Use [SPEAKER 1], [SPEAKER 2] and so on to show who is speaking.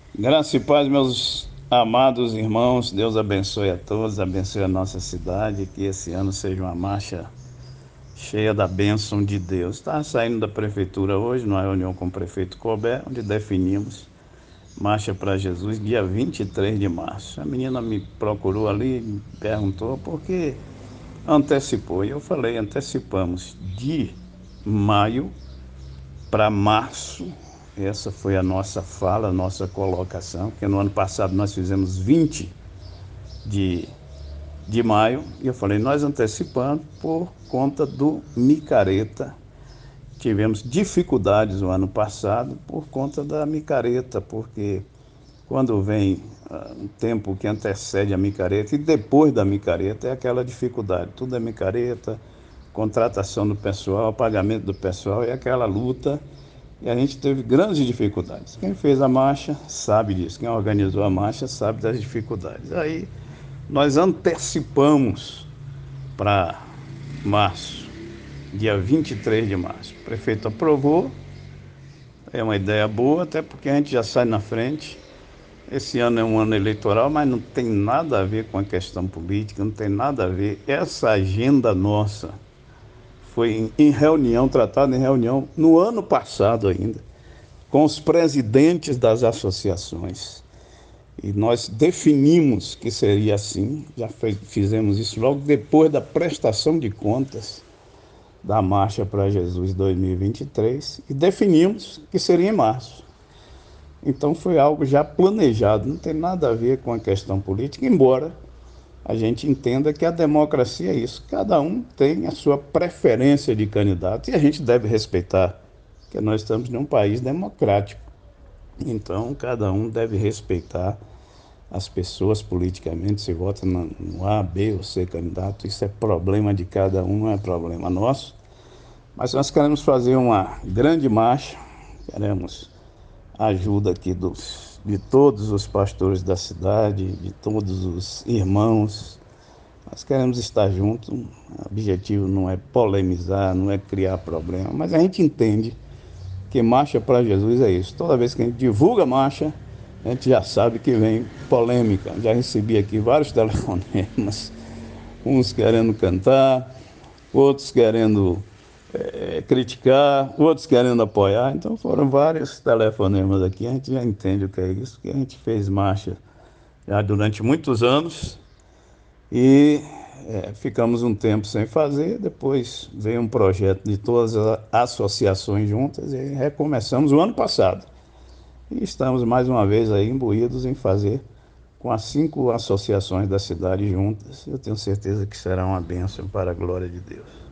[SPEAKER 1] Graça e paz, meus amados irmãos. Deus abençoe a todos, abençoe a nossa cidade. Que esse ano seja uma marcha cheia da bênção de Deus. Está saindo da prefeitura hoje, numa reunião com o prefeito Colbert, onde definimos Marcha para Jesus, dia 23 de março. A menina me procurou ali, me perguntou por que antecipou. E eu falei: antecipamos de maio para março. Essa foi a nossa fala, a nossa colocação, porque no ano passado nós fizemos 20 de, de maio, e eu falei, nós antecipando por conta do micareta. Tivemos dificuldades no ano passado por conta da micareta, porque quando vem um tempo que antecede a micareta e depois da micareta é aquela dificuldade. Tudo é micareta, contratação do pessoal, pagamento do pessoal, é aquela luta. E a gente teve grandes dificuldades. Quem fez a marcha sabe disso, quem organizou a marcha sabe das dificuldades. Aí nós antecipamos para março, dia 23 de março. O prefeito aprovou, é uma ideia boa, até porque a gente já sai na frente. Esse ano é um ano eleitoral, mas não tem nada a ver com a questão política, não tem nada a ver. Essa agenda nossa foi em reunião, tratada em reunião no ano passado ainda, com os presidentes das associações. E nós definimos que seria assim, fizemos isso logo depois da prestação de contas da Marcha para Jesus 2023 e definimos que seria em março. Então foi algo já planejado, não tem nada a ver com a questão política, embora a gente entenda que a democracia é isso, cada um tem a sua preferência de candidato e a gente deve respeitar, porque nós estamos em um país democrático. Então, cada um deve respeitar as pessoas politicamente, se vota no A, B ou C candidato, isso é problema de cada um, não é problema nosso. Mas nós queremos fazer uma grande marcha, queremos a ajuda aqui de todos os pastores da cidade, de todos os irmãos. Nós queremos estar juntos, o objetivo não é polemizar, não é criar problema, mas a gente entende que marcha para Jesus é isso. Toda vez que a gente divulga marcha, a gente já sabe que vem polêmica. Já recebi aqui vários telefonemas, uns querendo cantar, outros querendo criticar, outros querendo apoiar. Então foram vários telefonemas aqui. A gente já entende o que é isso, que a gente fez marcha já durante muitos anos e ficamos um tempo sem fazer. Depois veio um projeto de todas as associações juntas e recomeçamos o ano passado. E estamos mais uma vez aí imbuídos em fazer com as 5 associações da cidade juntas. Eu tenho certeza que será uma bênção para a glória de Deus.